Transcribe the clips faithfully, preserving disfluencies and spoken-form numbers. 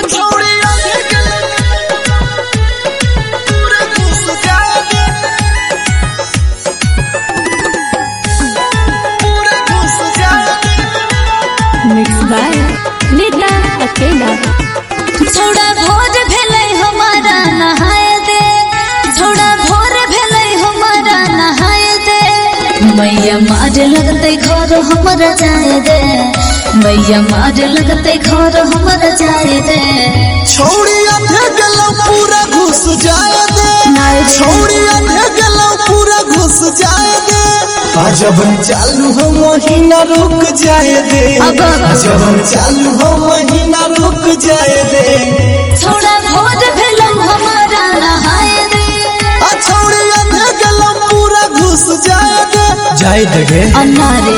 थोड़ा भोर भेलै हमारा नहाय दे, थोड़ा भोर भेलै हमारा नहाय दे। मैया मार लगते घर हमरा जाए दे, मैया मार लगते घर हमरा जाए दे। छोड़ी आधे गलो पूरा घुस जाए दे, छोड़ी आधे गलो पूरा घुस जाए दे। जब चालू हो महीना रुक जाए दे, जब चालू हो महीना रुक जाए दे। थोड़ा भोर भेलो हमारा नहाए दे, छोड़ी आधे गलो पूरा घुस जाए दे। जाए देगे अन्ना रे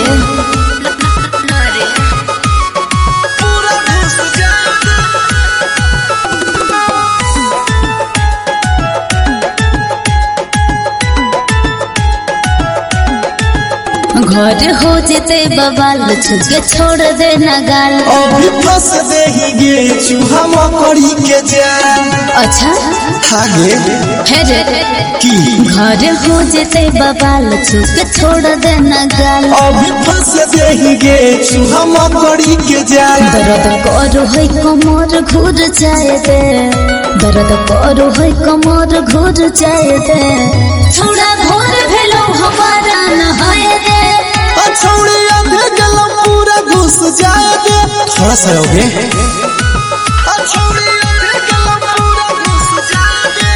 पूरा घुस जाए दे। घर हो जेते बवाल छुके छोड़ दे ना गाल। अभी फंस दे ही गे चूहा मकड़ी के जाल। अच्छा आगे है रे की घर हो जेते बवाल छुके छोड़ दे ना गाल। अभी फंस दे ही गे चूहा मकड़ी के जाल। दर्द करो है कमर घुर जाए दे, दर्द करो है कमर घुर जाए दे। थोड़ा भोर भेलो हमारा नहाए दे, छोड़ी आधे गलो पूरा घुस जाए दे। थोड़ा सा रहोगे छोड़ी आधे गलो पूरा घुस जाए दे।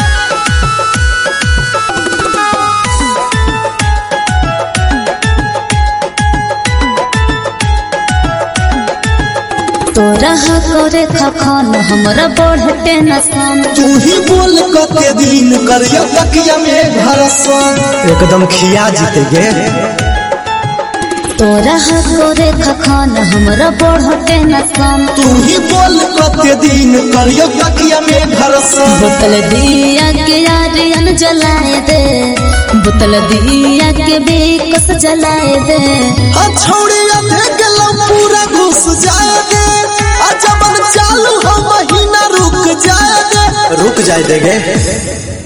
तोरा करे खखन हमरा बढ़ते नसन। तू ही बोल कते दिन करियो तकिया में भरसन, एकदम खिया जीतेगे। तोरा करे खखन हमरा बढ़ते नसन। तू ही बोल कते दिन करियो तकिया में भरसन। बोतल दिया के आरियन जलाए दे, बोतल दिया के बेकस जलाए दे। छोड़ी आधे गलो पूरा घुस जाए दे, जब चालू हो महीना रुक जाए दे। रुक जाए देगे।